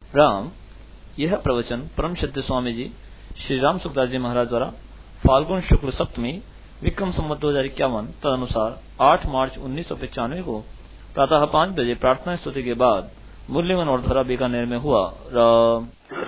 राम। यह प्रवचन परम श्रद्धेय स्वामी जी श्री राम सुखदास जी महाराज द्वारा फाल्गुन शुक्ल सप्तमी विक्रम संवत 2051 तदनुसार 8 मार्च 1995 को प्रातः 5 बजे प्रार्थना स्तुति के बाद मुरलीगंज और धरा बीकानेर में हुआ। राम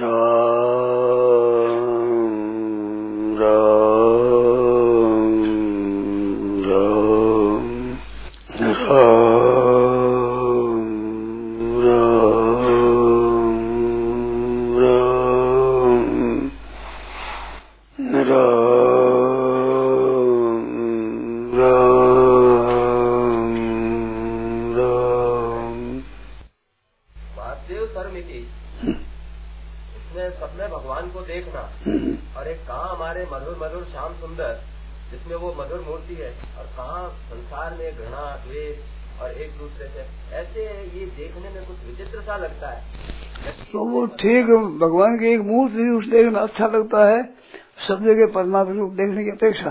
जिसमें वो मधुर मूर्ति है और कहाँ संसार में घृणा द्वेष और एक दूसरे से ऐसे ये देखने में कुछ विचित्र सा लगता है। तो वो ठीक भगवान की एक मूर्ति उस देखना अच्छा लगता है सब जगह परमात्मा रूप देखने की अपेक्षा।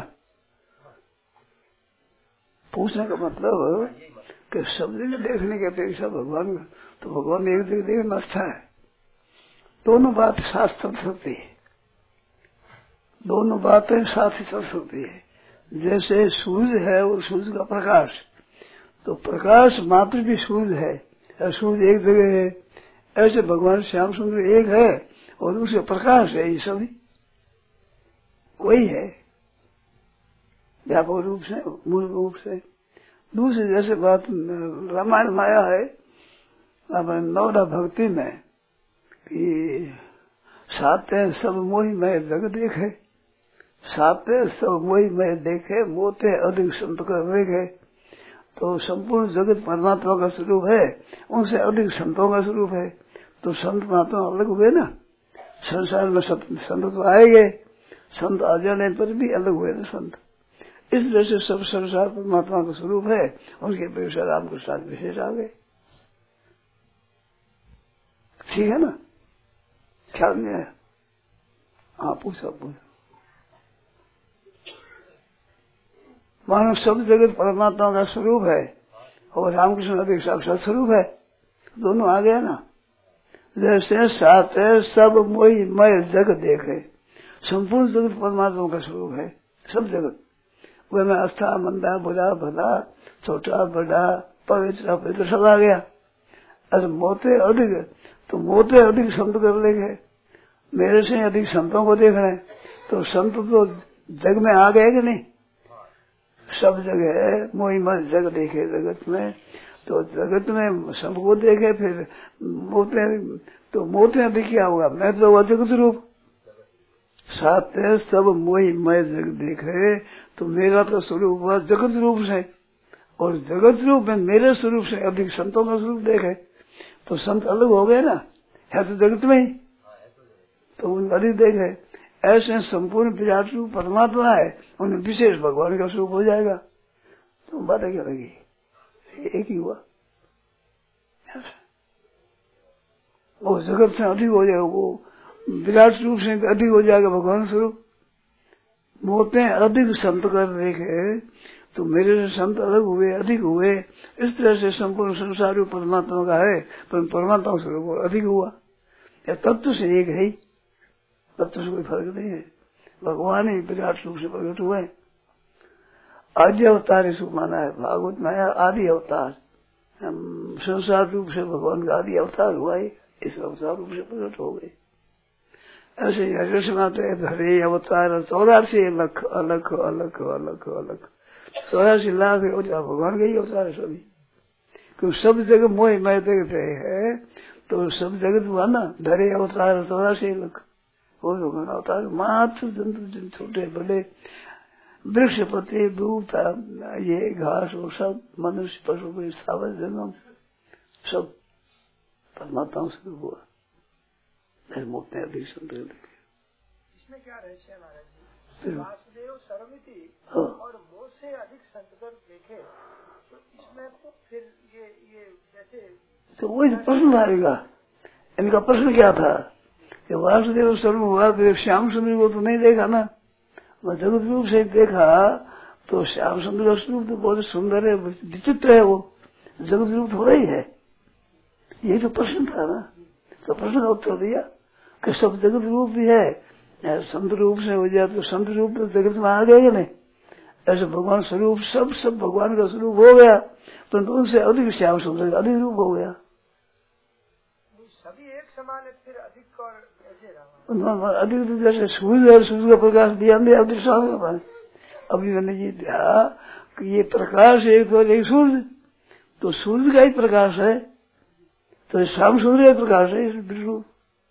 पूछने का मतलब कि सब जगह देखने की अपेक्षा भगवान तो भगवान एक जगह देखना अच्छा है। दोनों बात साथ चल सकती है, दोनों बातें साथ ही चल सकती है। जैसे सूर्य है और सूर्य का प्रकाश, तो प्रकाश मात्र भी सूर्य है, सूर्य एक जगह है। ऐसे भगवान श्याम सुंदर एक है और उसके प्रकाश है, ये सभी वही है व्यापक रूप से मूल रूप से। दूसरी जैसे बात रामायण माया है नवदा भक्ति में कि साते सब मोहि मैं जग देखे, साते सब मोहि मैं देखे, मोते अधिक संत कर देखे। तो संपूर्ण जगत परमात्मा का स्वरूप है, उनसे अधिक संतों का स्वरूप है। तो संत महात्मा अलग हुए ना, संसार में संत तो आएंगे, संत आ जाने पर भी अलग हुए ना संत। इस तरह से सब संसार परमात्मा का स्वरूप है, उनके अपेक्षा राम के साथ विशेष आ गए। ठीक है ना, ख्याल नहीं आया? हाँ पूछो। मानो सब जगत परमात्मा का स्वरूप है और रामकृष्ण अधिक साक्षात स्वरूप है, दोनों आ गया ना। जैसे साथ है सब मोहि मैं जग देखे, संपूर्ण जगत परमात्मा का स्वरूप है, सब जगत वह में अस्था मंदा बुरा भला छोटा बड़ा पवित्र अपवित्र सब आ गया। अरे मोते अधिक, तो मोते अधिक संत कर लेंगे, मेरे से अधिक संतों को देख रहे हैं, तो संत तो जग में आ गए कि नहीं? सब जगह है मोहि मैं जग देखे जगत में, तो जगत में सबको देखे फिर मोते, तो मोते अधिक क्या होगा? मैं तो वह जगत रूप साथ सब मोहि मैं जग देखे, तो मेरा तो स्वरूप हुआ जगत रूप से, और जगत रूप में मेरे स्वरूप से अधिक संतों का स्वरूप देखे, तो संत अलग हो गए ना, है तो जगत में ही, तो उन अधिक देखे। ऐसे संपूर्ण विराट रूप परमात्मा है, उन्हें विशेष भगवान का स्वरूप हो जाएगा। तो बातें क्या लगी? एक ही हुआ, वो जगत से अधिक हो जाएगा, वो विराट रूप से अधिक हो जाएगा भगवान स्वरूप। मोते अधिक संत कर देखे, तो मेरे से संत अलग हुए, अधिक हुए। इस तरह से संपूर्ण संसार रूप परमात्मा का है, पर परमात्मा स्वरूप अधिक हुआ। या तत्व से एक है ही, तत्व से कोई फर्क नहीं है। भगवान ही विराट रूप से प्रकट हुए। आदि अवतार इसको माना है भागवत में, आदि अवतार संसार रूप से भगवान का आदि अवतार हुआ है, इस अवतार रूप से प्रकट हो गए। ऐसे ही माते हरे अवतार 84 लाख अलग अलग अलग अलग 84 लाख भगवान के ही अवतार है सभी। क्योंकि सब जगह मोह मैं देखते है, तो सब जगत हुआ ना, धरे अवतार 84 लाख वो भगवान अवतार। मात्र जंतु छोटे बड़े वृक्षपति दूत ये घास वो सब मनुष्य पशु सावर जन्म सब परमात्मा से हुआ। मोते अधिक संत देखे। इसमें क्या रहस्य है महाराज जी? वासुदेव सर्वमिति और मोह से अधिक संतकर देखे, तो इसमें तो फिर ये जैसे तो वही प्रश्न आएगा। इनका प्रश्न क्या था कि वासुदेव सर्व हुआ तो श्याम सुंदर को तो नहीं देखा ना, वह जगत रूप से देखा, तो श्याम सुंदर का स्वरूप तो बहुत सुंदर है, विचित्र है, वो जगत रूप थोड़ा ही है। यही तो प्रश्न था ना। तो प्रश्न का उत्तर दिया कि सब जगत रूप भी है, संत रूप से हो जाए तो संत रूप तो जगत में आ गया नहीं, ऐसे भगवान स्वरूप सब भगवान का स्वरूप हो गया, परंतु उनसे अधिक श्याम सुंदर अधिक रूप हो गया। सभी एक समान है, फिर अधिक और ऐसे रहा अधिक तो जैसे सूर्य है, सूर्य का प्रकाश दिया अभी मैंने ये दिया कि ये प्रकाश एक सूर्य, तो सूर्य का ही प्रकाश है, तो श्याम सूर्य का प्रकाश है विष्णु,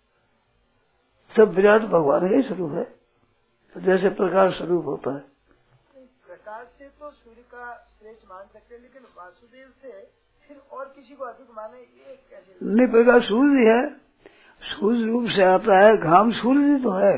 सब विराट भगवान का ही स्वरूप है। तो जैसे प्रकाश स्वरूप होता है, प्रकाश से तो सूर्य का श्रेष्ठ मान सकते हैं, लेकिन वासुदेव से फिर और किसी को अधिक माने ये कैसे? नहीं, प्रकाश सूर्य है, सूर्य रूप से आता है, घाम सूर्य तो है।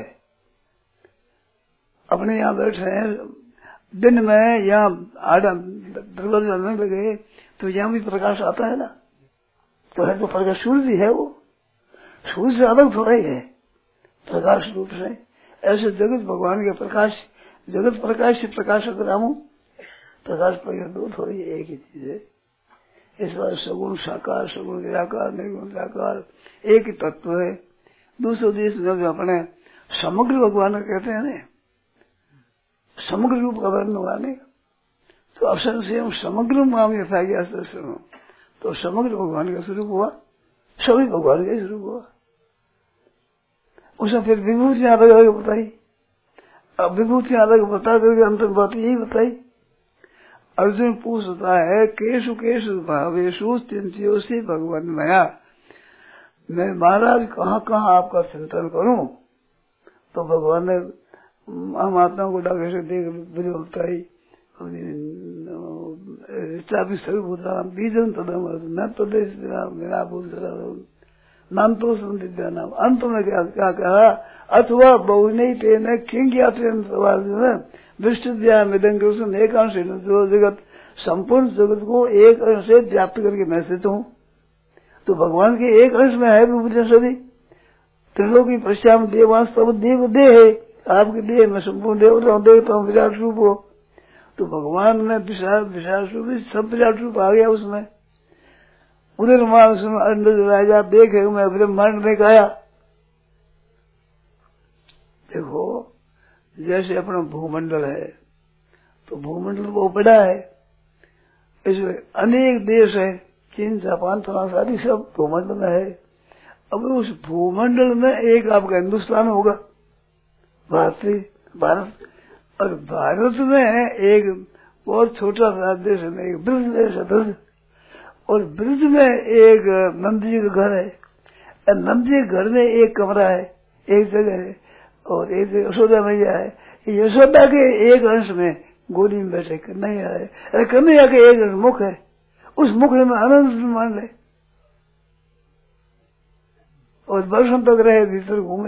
अपने यहाँ बैठे हैं दिन में, यहाँ दरवाजा में लगे तो यहाँ भी प्रकाश आता है ना, तो है तो प्रकाश सूर्य है, वो सूर्य से अलग थोड़ा ही है प्रकाश रूप से। ऐसे जगत भगवान के प्रकाश, जगत प्रकाश से प्रकाशक रामू, प्रकाश प्रकाश दो थोड़ी एक ही चीज है। इस बार सगुण साकार, सगुण निराकार, निर्गुण निराकार एक ही तत्व है। दूसरे देश में जो अपने समग्र भगवान कहते हैं ना, समग्र रूप का वर्ण वाले, तो अवसर से हम समग्र माम यथा गया, तो समग्र भगवान का स्वरूप हुआ, सभी भगवान का स्वरूप हुआ। उसने फिर विभूति अलग अलग बताई, अब विभूति अलग बता करके अंतिम बात यही बताई। अर्जुन पूछता है केशु केशु भावेशु चिंत्योसी भगवान मया, मैं महाराज कहाँ कहाँ आपका चिंतन करूं? तो भगवान ने हम आत्मा को डाके से देख बताई, स्वरूप होता बीजन तदम न तदेश मेरा भूत नाम तो संदिग्धा नाम। अंत में क्या कहा? अथवा बहुने तेन विष्टुद्या मृदंग एक अंश, जो जगत संपूर्ण जगत को एक अंश से व्याप्त करके मैं स्थित हूँ, तो भगवान के एक अंश में है विभूति सभी। त्रिलोकी पश्चाम देवांश तब देव देह है, आपके देह में संपूर्ण देवता हूँ विराट रूप हो, तो भगवान में विशाल रूप, सब विराट रूप आ गया उसमें। उधर राजा देखे मैं ब्रह्मांड में गाया। देखो जैसे अपना भूमंडल है, तो भूमंडल बहुत बड़ा है, इसमें अनेक देश है, चीन जापान फ्रांस आदि सब भूमंडल में है। अब उस भूमंडल में एक आपका हिंदुस्तान होगा, भारत, और भारत में एक बहुत छोटा सा देश है, एक ब्रज देश है ब्रज, और ब्रज में एक नंद जी का घर है, और नंद जी के घर में एक कमरा है, एक जगह है, और एक जगह यशोदा मैया है। यशोदा के एक अंश में गोदी में बैठे कन्हैया है, अरे कन्हैया के एक मुख है, उस मुख में आनंद मान ले, और वर्षों तक रहे भीतर घूमे,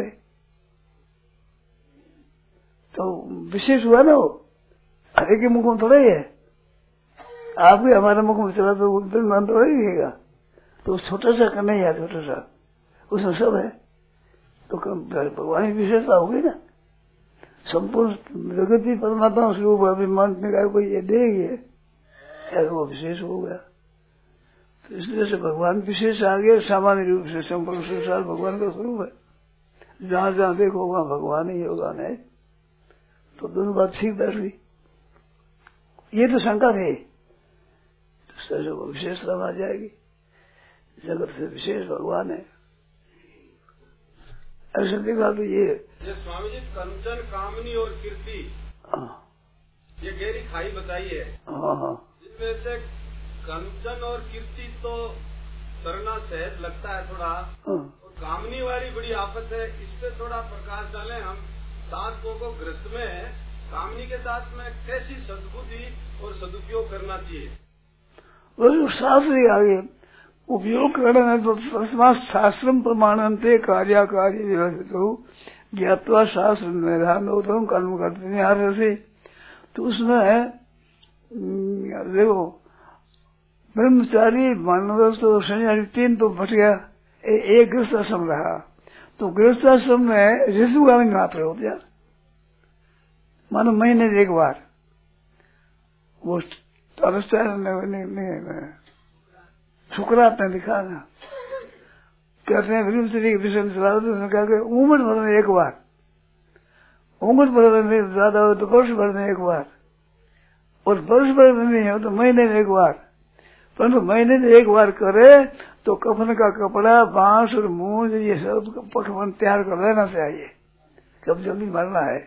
तो विशेष हुआ ना वो। हरे के मुख में थोड़ा ही है, आपके हमारे मुख में चला तो मन थोड़ा ही रहेगा, तो छोटा सा कन्हैया, छोटा सा उसमें सब है, तो भगवान की विशेषता होगी ना। संपूर्ण जगत ही परमात्मा स्वरूप अभिमान निकाय को ये देगी, ऐसा वो विशेष हो गया। तो इस तरह से भगवान विशेष आ गया, सामान्य रूप से संपूर्ण संसार भगवान का स्वरूप है। जहां जहां देखो वहां भगवान ही योगान है, तो दोनों बात ठीक बैठ गई। ये तो शंका थी, तो विशेषता आ जाएगी, जगत से विशेष भगवान है। ऐसे देखा तो ये स्वामी जी कंचन, कामनी और कीर्ति, ये गहरी खाई बताई है। जिनमें से कंचन और कीर्ति तो करना सहज लगता है थोड़ा, और कामनी वाली बड़ी आफत है, इस पे थोड़ा प्रकाश डालें। हम साधकों को गृहस्थ में कामनी के साथ में कैसी सद्बुद्धि और सदुपयोग करना चाहिए? वो शास्त्र आगे उपयोग करना है, तो तस्मात् शास्त्रम प्रमाणन्ते कार्याकार्य व्यवस्थितो ज्ञात्वा शास्त्र निर्धारण होता कर्म करते हैं से। तो उसमें देखो ब्रह्मचारी, मानव तो सन्यासी, तीन तो बच गया, एक गृहस्थ आश्रम रहा। तो गृहस्थ आश्रम में ऋतुगामी मात्र होते हैं, मानो महीने एक बार वो शुक्रात ने लिखा ना, कहते हैं ब्रह्मचर्य के विषय में सलाह कहा कि उम्र भर में एक बार, उम्र भर में ज्यादा हो तो वर्ष भर में एक बार, और वर्ष भर में नहीं हो तो महीने में एक बार, परंतु महीने में एक बार करे तो कफन का कपड़ा, बांस और मूंज ये सब पकवान तैयार कर लेना चाहिए, कब जल्दी मरना है।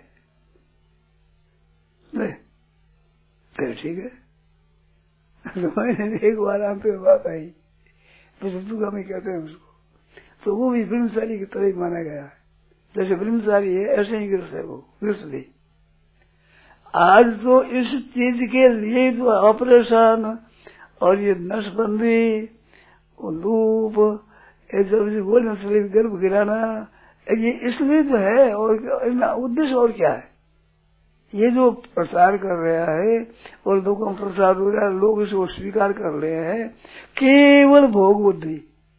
नहीं फिर ठीक है, तो महीने में एक बार आप पे बात आई, तो ऋतुगामी कहते हैं उसको, तो वो भी ब्रह्मचारी की तरह ही माना गया है। जैसे ब्रह्मचारी है ऐसे ही गृहस्थ है वो, गृहस्थ भी। आज तो इस चीज के लिए तो ऑपरेशन और ये नसबंदी, लूप, बोलना शरीर गर्भ गिराना, ये इसलिए तो है, और उद्देश्य और क्या है? ये जो प्रचार कर रहा है और लोगों को प्रचार हो रहा है, लोग इसको स्वीकार कर रहे हैं, केवल भोग बुद्धि,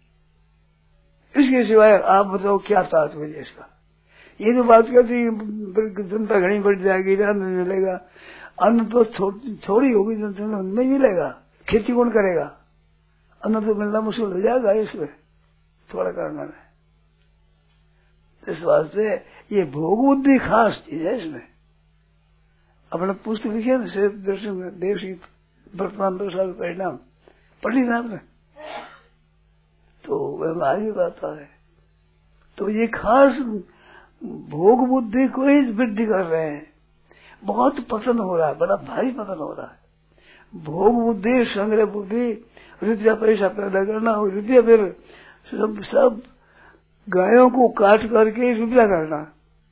इसके सिवाय आप बताओ क्या तात्पर्य इसका? ये जो बात कहती जनता घनी बढ़ जाएगी, अन्न मिलेगा, अन्न तो थोड़ी होगी, जनता नहीं मिलेगा, खेती कौन करेगा? अन्न तो मिलना मुश्किल हो जाएगा इसमें थोड़ा करना है। इस वास्ते ये भोग बुद्धि खास चीज है। इसमें अपना पुस्तक लिखे ना, से दर्शन में देश की वर्तमान दशा परिणाम पढ़ी ना आपने, तो वह आगे बात है। तो ये खास भोग बुद्धि को ही वृद्धि कर रहे हैं, बहुत पतन हो रहा है, बड़ा भारी पतन हो रहा है। भोग बुद्धि, संग्रह बुद्धि, रुपया पैसा पैदा करना, और रुपया फिर सब गायों को काट करके रुपया करना।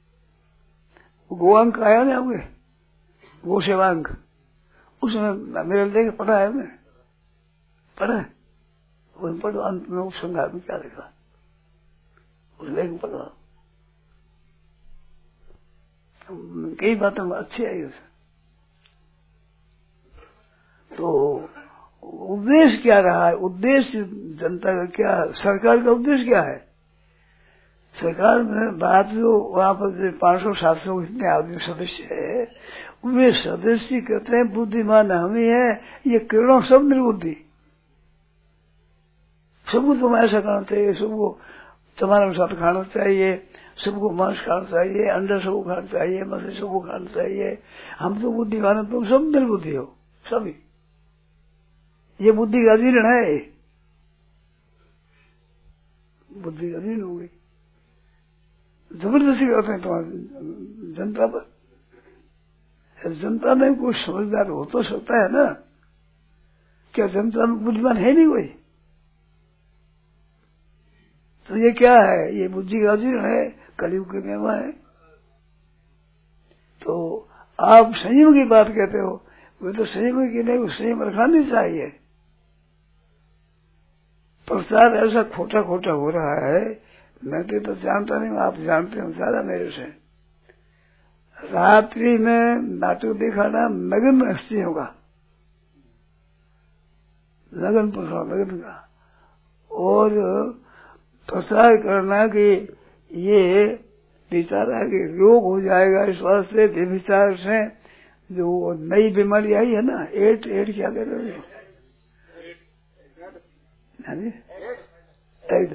गोअंक आया ना हुए, गो सेवांक, उसमें मेरे लेके पढ़ा है, मैं पढ़ा है, पढ़ो अंत में उपसंहार में क्या लिखा, उस लेख पढ़ा, कई बातें अच्छी आई उसे। तो उद्देश्य क्या रहा है? उद्देश्य जनता का क्या, सरकार का उद्देश्य क्या है? सरकार में बात जो वहां पर 500-700 इतने आदमी सदस्य है, वे सदस्य कहते हैं बुद्धिमान हम ही है, ये किरणों सब निर्बुद्धि, सबको तुम ऐसा करना चाहिए, सबको तुम्हारे साथ खाना चाहिए, सबको मांस खाना चाहिए, अंडा सबको खाना चाहिए, मछली सबको खाना चाहिए, हम तो बुद्धिमान, तुम सब निर्बुद्धि हो सभी। ये बुद्धि का अधीन है, बुद्धि का अधीन हो गई, जबरदस्ती करते हैं तुम्हारी जनता पर। जनता में कोई समझदार हो तो सकता है ना, क्या जनता में बुद्धिमान है नहीं कोई? तो ये क्या है? ये बुद्धि का अधीन है, कलयुग के मेवा है। तो आप संयम की बात कहते हो, वे तो संयम की नहीं, संयम रखना नहीं चाहिए। प्रचार ऐसा खोटा खोटा हो रहा है, मैं तो जानता नहीं, आप जानते हो ज्यादा मेरे से। रात्रि में नाटक दिखाना नगन हस्तियों का, नगन प्रसार नगन का, और प्रचार करना कि ये बेचारा कि रोग हो जाएगा, इस वास्ते व्यभिचार से जो नई बीमारी आई है ना, एड क्या कह रहे हो? एड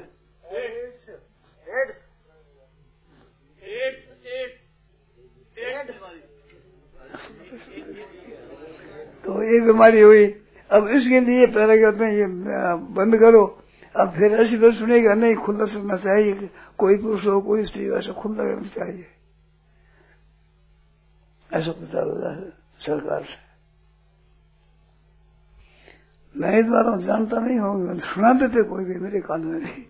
तो ये बीमारी हुई। अब इसके लिए पहले कहते हैं ये बंद करो, अब फिर ऐसी बात सुनेगा नहीं, खुला सुनना चाहिए, कोई पुरुष हो कोई स्त्री हो, ऐसा खुला रहना चाहिए, ऐसा प्रचार हो रहा है सरकार से। मैं इस बार जानता नहीं हूँ, सुनाते थे कोई भी मेरे कान में नहीं,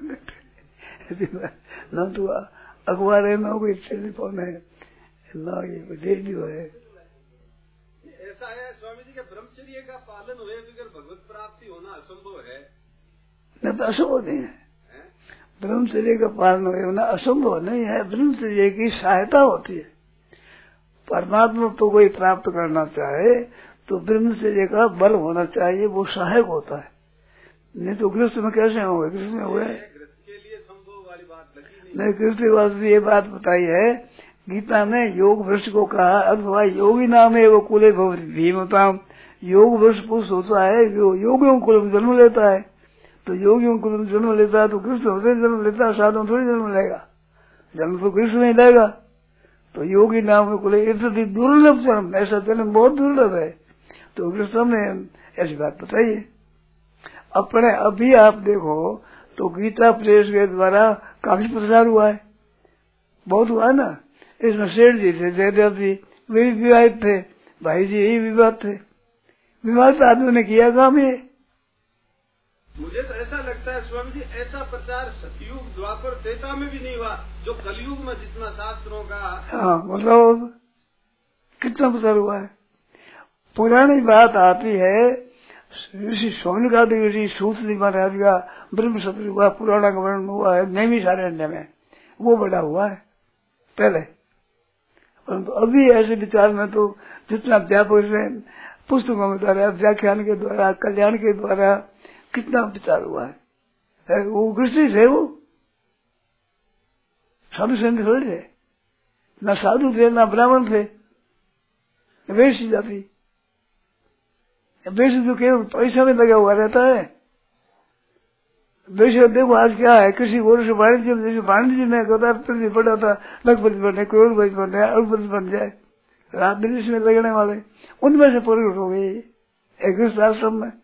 न तो अखबार है, न कोई टेलीफोन है, न ये रेडियो है। ऐसा है स्वामी जी के ब्रह्मचर्य का पालन हुए बगैर भगवत प्राप्ति होना असंभव है। न तो असंभव नहीं है, ब्रह्मचर्य का पालन होना असंभव नहीं है, ब्रह्मचर्य की सहायता होती है। परमात्मा तो कोई प्राप्त करना चाहे तो ब्रह्मचर्य का बल होना चाहिए, वो सहायक होता है, नहीं तो गृहस्थ में कैसे होंगे? गृहस्थ में हुए के लिए संभव वाली बात नहीं। गृहस्थ वास्ते ये बात बताई है गीता में, योग भ्रष्ट को कहा, अथवा योगी नाम है वो कुले भीमताम, योग भ्रष्ट पुरुष होता है जो योगियों कुल में जन्म लेता है, तो योगियों को जन्म लेता है तो कृष्ण हृदय जन्म लेता है, साधु थोड़ी जन्म लेगा, जन्म तो कृष्ण में लेगा। तो योगी नाम को इतनी दुर्लभ जन्म, ऐसा जन्म बहुत दुर्लभ है। तो कृष्ण ने ऐसी बात बताई है। अपने अभी आप देखो तो गीता प्रेस के द्वारा काफी प्रचार हुआ है, बहुत हुआ ना। इसमें सेठ जी थे, जयदेव जी, वे भी विवाहित थे, भाई जी यही विवाद थे। विवाहित आदमी ने किया काम ये। मुझे तो ऐसा लगता है स्वामी जी, ऐसा प्रचार सतयुग द्वापर त्रेता में भी नहीं हुआ जो कलयुग में जितना शास्त्रों का। हाँ मतलब कितना प्रचार हुआ है। पुरानी बात आती है, ऋषि सोनकादि ऋषि सूतजी महाराज का ब्रह्म सत्र हुआ, पुराना का वर्णन हुआ है नैमिषारण्य में, वो बड़ा हुआ है पहले। परंतु अभी ऐसे विचार में तो जितना व्यापक से पुस्तकों के द्वारा, व्याख्यान के द्वारा, कल्याण के द्वारा कितना विचार हुआ है। वो कृष्ण थे, वो साधु संत थोड़े थे, न साधु थे न ब्राह्मण थे, वैश्य जाति। वैश्य तो केवल पैसा में लगा हुआ रहता है। वैश्य देखो आज क्या है, किसी और से वाणिज्य में, जैसे वाणिज्य में कदापि पड़ा था लखपति बन जाए, करोड़पति बन जाए, अरबपति बन जाए, रात दिन इसमें लगने वाले उनमें से प्रकट हो गई एक आश्रम में।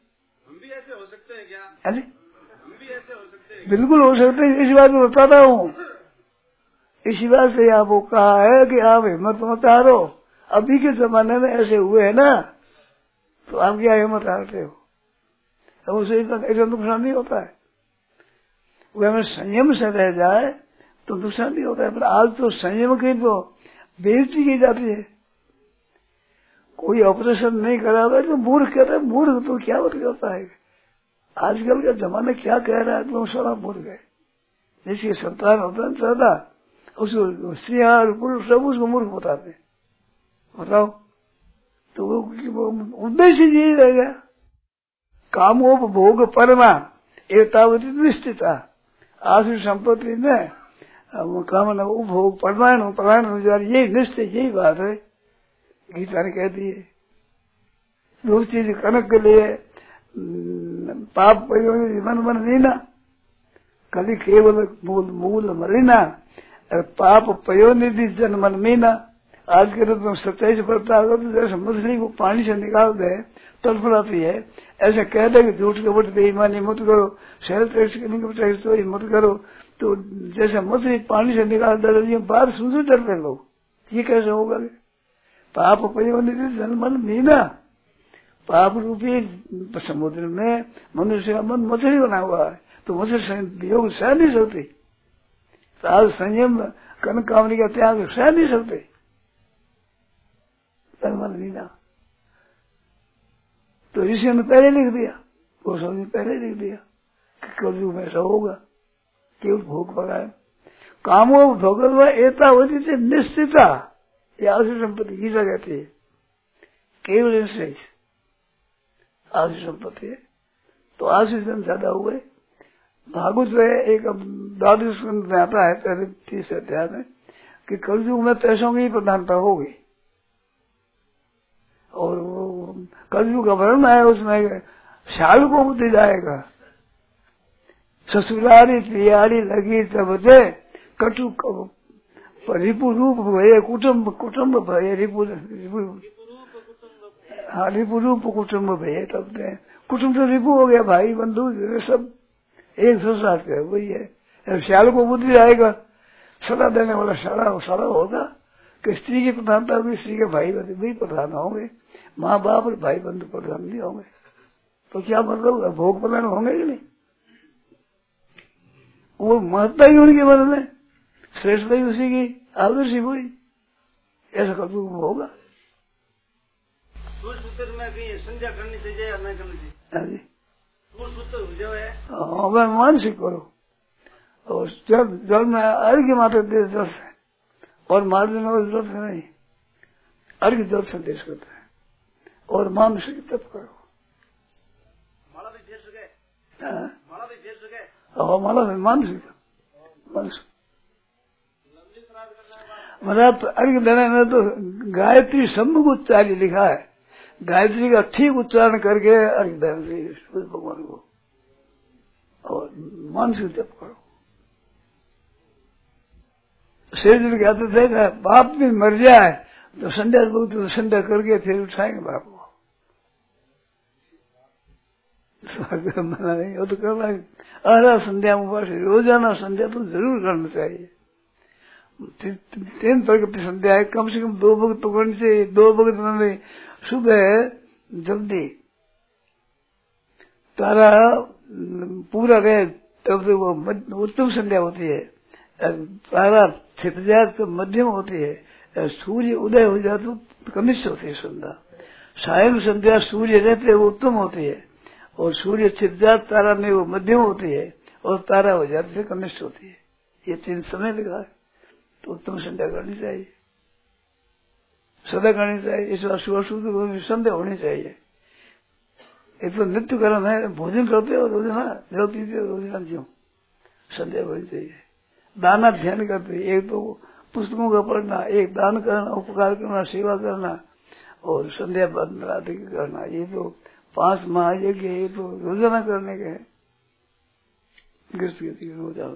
हम भी ऐसे हो सकते हैं, बिल्कुल हो सकते हैं। इसी बात को बताता हूँ, इसी बात से आपको कहा है कि आप हिम्मत मत हारो। अभी के जमाने में ऐसे हुए है ना, तो आप क्या हिम्मत हारते हो? अब उसे ऐसा नुकसान नहीं होता है। वह हमें संयम से रह जाए तो नुकसान नहीं होता है। पर आज तो संयम की तो बेइज्जती की जाती है। कोई ऑपरेशन नहीं कराता तो मूर्ख कहता है, मूर्ख तो क्या बात करता है। आजकल का जमाना क्या कह रहा है, तो सारा मूर्ख है। जिसकी संतान होता है ज्यादा, उसको स्त्रियां और पुरुष सब उसको मूर्ख बताते हैं। बताओ, तो वो उद्देश्य यही रह गया, कामोपभोग परमा एतावती निश्चिता। आसु संपत्ति में कामना उपभोग परमायण यही निश्चय, यही बात है। गीता ने कह दी है। दूसरी चीज कनक के लिए पाप मन मन मीना, कभी केवल मूल मलिना, पाप पयोनिधि जन मन मीना। आज के रूप में सच्चाई से पड़ता होगा तो जैसे मछली को पानी से निकाल दे तड़फड़ाती है, ऐसे कह दे कि झूठ कपट बेईमानी मत करो, शहर तो मत करो, तो जैसे मछली पानी से निकाल दे बात सुनते डरते लोग, ये कैसे होगा? पाप पयोनिधि जन मन मीना, पाप रूपी समुद्र में मनुष्य का मन मछली बना हुआ है, तो मछली योग सह नहीं सकती। तो आज संयम कन कामनी का त्याग सह नहीं सकते। मन मीना तो ऋषि ने पहले लिख दिया, वो सब ने पहले लिख दिया कि कलयुग में ऐसा होगा, केवल भोग पकाए। कामो भोगल एतावती से निश्चिता, ये आसु संपत्ति गीता कहती है। केवल इनसे आसु संपत्ति है। तो आसु जन ज्यादा हुए। भागवत में एक 12 स्कंद में आता है, पहले 30 अध्याय में, कि कलयुग में पैसों की प्रधानता होगी। और वो कलयुग का वर्णन है, उसमें शाल को बुद्धि जाएगा। ससुरारी पियारी लगी तब दे कटु रिपु रूप भये कुटुम्ब भये रिपु रूप कुटुम्ब भये तब दे। कुटुम्ब तो रिपु हो गया, भाई बंधु सब एक साथ के वही है। श्याल को बुद्धि आएगा, सदा देने वाला सारा होगा कि स्त्री की प्रधानता होगी, स्त्री के भाई बंधु भी प्रधान होंगे, माँ बाप और भाई बंधु प्रधान नहीं होंगे। तो क्या मतलब भोग प्रधान होंगे कि नहीं? वो महत्ता ही उनके मन में, श्रेष्ठता ही उसी की, आदर्श ही वही। ऐसा कभी होगा। सूत्र में संध्या करनी चाहिए या नहीं करनी चाहिए? सूत्र जो है वह मानसिक करो, और जल में अर्घ्य मात्र दे जल से, और मार देने वाली जरूरत नहीं। अर्घ्य जल संदेश करता है, और मानसिक तप करो। माला भी फेर सके, माला भी फेर सके, और माला में मानसिक मतलब अर्घ्य देने में तो गायत्री सम्मुख उच्चारी लिखा है। गायत्री का ठीक उच्चारण करके अर्घ्य देना चाहिए भगवान को। और मानसिक जप करो। शेरजी कहते थे कि बाप भी मर जाए तो संध्या तो संध्या करके फिर उठाएंगे बाप को। मना नहीं वो तो करना अरे संध्या उपास रोजाना संध्या तो जरूर करना चाहिए। 3 वक्त संध्या है, कम से कम 2 वक्त तो करनी चाहिए। 2 वक्त में सुबह जल्दी तारा पूरा रहे तब तो वो उत्तम संध्या होती है। तारा छिप जाए तो मध्यम होती है। सूर्य उदय हो जाए तो कनिष्ठ होती है संध्या। सायं संध्या सूर्य रहते वो उत्तम होती है, और सूर्य छिप जाए तारा में वो मध्यम होती है, और तारा हो जाते से कनिष्ठ होती है। ये 3 समय लिखा है, तो उत्तम संध्या करनी चाहिए, सदा करनी चाहिए। इस सुबह संध्या होनी चाहिए। एक तो नित्य कर्म है, भोजन करते हो रोजाना, जल पीते हो रोजाना, क्यों संध्या होनी चाहिए। दाना ध्यान करते, एक तो पुस्तकों का पढ़ना, एक दान करना, उपकार करना, सेवा करना, और संध्या बंद रात्रि करना। ये तो 5 महायज्ञ ये तो रोजाना करने के हैं। गृहस्थी रोजाना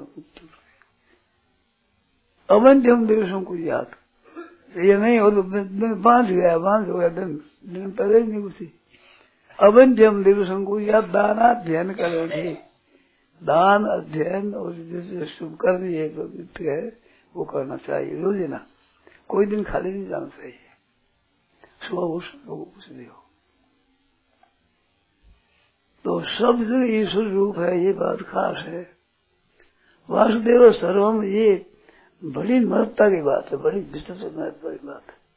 अवंत्यम दिवसों को याद, ये नहीं हो तो बांध हो गया दिन पहले नहीं उसी अवंत्यम दिवसों को याद दाना ध्यान करेंगे। दान अध्ययन और जैसे शुभ कर्म ये है वो करना चाहिए रोजाना, कोई दिन खाली नहीं जाना चाहिए। सुबह कुछ नहीं हो तो सब ईश्वर रूप है, ये बात खास है। वासुदेव सर्वम ये बड़ी महत्ता की बात है, बड़ी विस्तृत महत्व की बात है।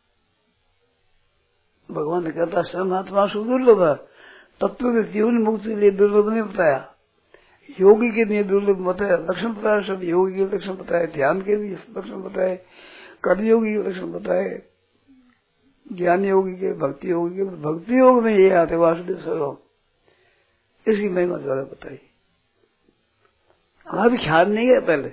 भगवान ने कहता सर्वनात्मा सुदुर्लभ है, तत्व के जीवन मुक्ति के लिए दुर्लभ नहीं बताया, योगी के लिए दुर्लभ बताया, लक्षण बताया, सब योगी के लक्षण बताए, ध्यान के भी लक्षण बताए, कर्मयोगी के लक्षण बताए, ज्ञान योगी के, भक्ति योगी के। भक्ति योग में ये आते वासुदेव सर्वम, इसकी महिमा ज्यादा बताई। हमारा भी ख्याल नहीं है पहले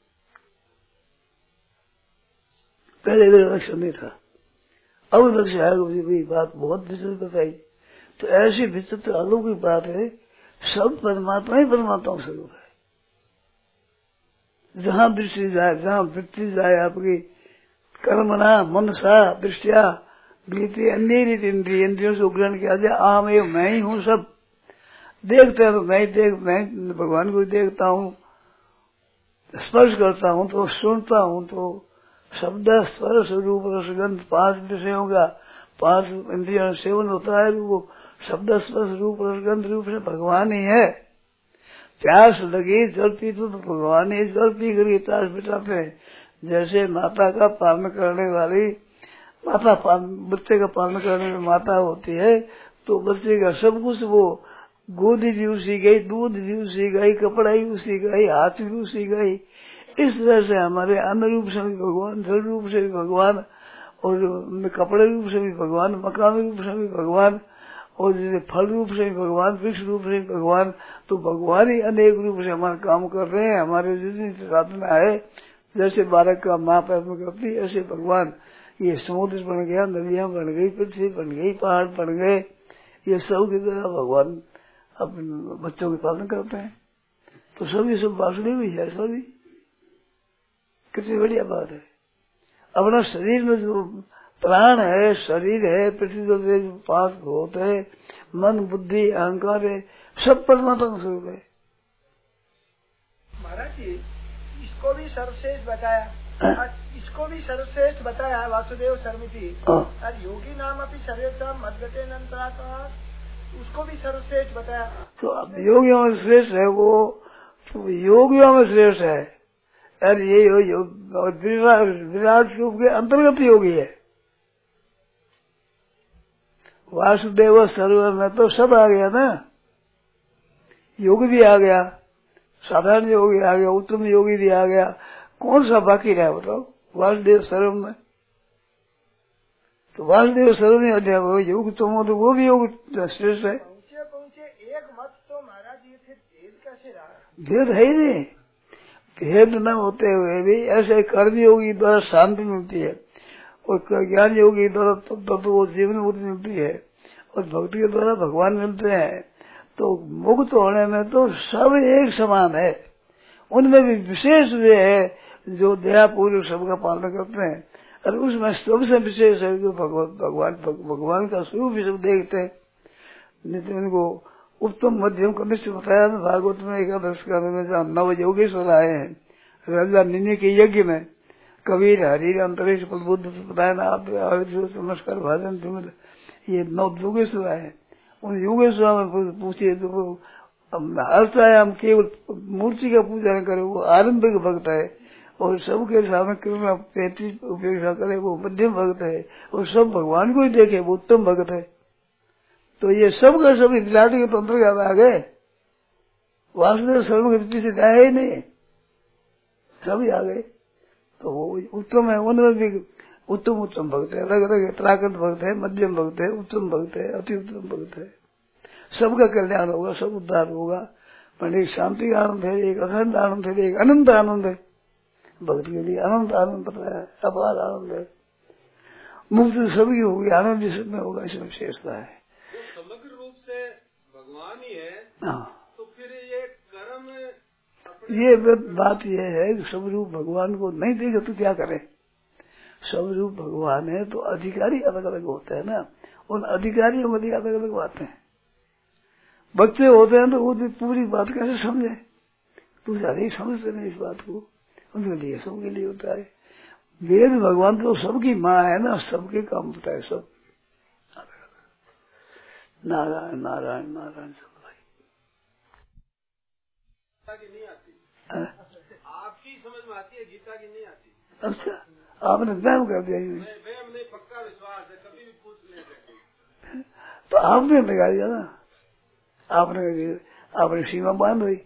लक्ष्य नहीं था, अब लक्ष्य आएगा। मुझे बात बहुत विस्तृत बताई, तो ऐसी विस्तृत अलौकिक बात है। सब परमात्मा ही परमात्मा स्वरूप है। जहां दृष्टि जाए, जहां वृत्ति जाए आपकी, कर्मणा मनसा दृष्टिया बीती अन्य रीति इंद्रियों से ग्रहण किया जाए, आम एवं मैं ही हूँ। सब देखते हैं तो मैं भगवान को देखता हूँ, स्पर्श करता हूँ तो सुनता हूँ, तो शब्द स्पर्श रूप रसगंध 5 विषयों का 5 इंद्रियों सेवन होता है। वो शब्द स्पर्श रूप रसगंध रूप से भगवान ही है। प्यास लगी जल पी तो भगवान ही जल पी कर प्यास मिटाते हैं। जैसे माता का पालन करने वाली बच्चे का पालन करने में माता होती है, तो बच्चे का सब कुछ वो गोदी भी उसी गई, दूध भी उसी गई, कपड़ा भी उसी गई, हाथ भी उसी गई। इस तरह से हमारे अन्न रूप से भी भगवान, जल रूप से भी भगवान, और कपड़े रूप से भी भगवान, मकान रूप से भी भगवान, और जैसे फल रूप से भी भगवान, वृक्ष रूप से भी भगवान। तो भगवान ही अनेक रूप से हमारा काम कर रहे हैं। हमारे जितनी साधना है, जैसे बालक का माँ पैर में करती, ऐसे भगवान ये समुद्र बन गया, नदियां बन गई, पृथ्वी बन गई, पहाड़ बन गए, ये सब की तरह भगवान अपने बच्चों के पालन करते हैं। तो सभी सब वासुदेव ही है। सभी कितनी बढ़िया बात है। अपना शरीर में जो प्राण है, शरीर है, पृथ्वी जो 5 भूत है, मन बुद्धि अहंकार है, सब परमात्मा का स्वरूप है। महाराज जी इसको भी सर्वश्रेष्ठ बताया, इसको भी सर्वश्रेष्ठ बताया वासुदेव सर्वमिति। और योगी नाम अपनी सर्वेशा मद्गते नंतरात्मा, उसको भी सर्वश्रेष्ठ बताया। तो अब योगियों में श्रेष्ठ है वो, तो योगियों में श्रेष्ठ है। और ये विराट रूप के अंतर्गत योगी है। वासुदेव सर्व में तो सब आ गया ना, योगी भी आ गया, साधारण योगी आ गया, उत्तम योगी भी आ गया, कौन सा बाकी रहा बताओ वासुदेव सर्व में? तो वासुदेव सर्व में योग तुम तो वो भी योग श्रेष्ठ है। पहुंचे एक मत तो महाराज जी फिर भेद कैसे रहा? भेद है ही नहीं। भेद न होते हुए भी ऐसे कर्म योगी द्वारा शांति मिलती है, और ज्ञान योगी द्वारा तो वो जीवन मुक्ति मिलती है, और भक्ति के द्वारा भगवान मिलते हैं। तो मुक्त होने में तो सब एक समान है, उनमें भी विशेष वे है जो दया पूर्वक सबका पालन करते हैं, और उसमें सबसे विशेष है जो भगवान का स्वरूप ही सब देखते हैं। नहीं तो उनको उत्तम मध्यम कनिष्ठ बताया था भागवत में, एकादश का 9 बजे योगेश्वर आए हैं राजा निन्य के यज्ञ में, कबीर हरि अंतरिक्ष बुद्ध बताया ना, आप नमस्कार भाजन ये 9 योगेश्वर आए हैं। उन योगेश्वर में पूछिए तो हर्षता है, हम केवल मूर्ति का पूजा न करें, वो आरंभिक भक्त है, और सबके सामने कृपा पैतृ उपेक्षा करे वो मध्यम भक्त है, और सब भगवान को ही देखे वो उत्तम भक्त है। तो ये सब का सभी विराट के तंत्र के आ गए, वासुदेव शर्म के पीछे जाए ही नहीं, सभी आ गए। तो वो उत्तम है, उनमें भी उत्तम उत्तम भक्त है, अलग अलग त्राकृत भक्त है, मध्यम भक्त है, उत्तम भक्त है, अति उत्तम भक्त है। सबका कल्याण होगा, सब उद्धार होगा, पर एक शांति आनंद है, एक अखंड आनंद है, एक अनंत आनंद है। भक्ति के लिए अनंत आनंद पता है, अपार आनंद है, मुक्ति सभी होगी, आनंद जिसमें होगा, इसमें विशेषता है। तो समग्र रूप से भगवान ही है। हाँ, तो फिर ये कर्म ये बात ये है कि सब रूप भगवान को नहीं देखे तो क्या करे। सब रूप भगवान है तो अधिकारी अलग अलग होते हैं ना, उन अधिकारियों के लिए अलग अलग बातें हैं। बच्चे होते हैं तो वो पूरी बात कैसे समझे, पुजारी समझते नहीं इस बात को, उनके लिए सबके लिए होता है। वेद भगवान तो सबकी माँ है ना, सबके काम होता है, सब नारायण नारायण नारायण सब की नहीं आती, आपकी समझ में आती है, गीता की नहीं आती। अच्छा, आपने वहम कर दिया। वहम नहीं, पक्का विश्वास है, कभी भी पूछ ले सकते। तो आपने लगा दिया ना, आपने सीमा बांध हुई।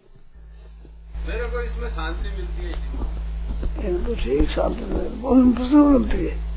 मेरे को इसमें शांति मिलती है, तो ठीक शांति मिलती है।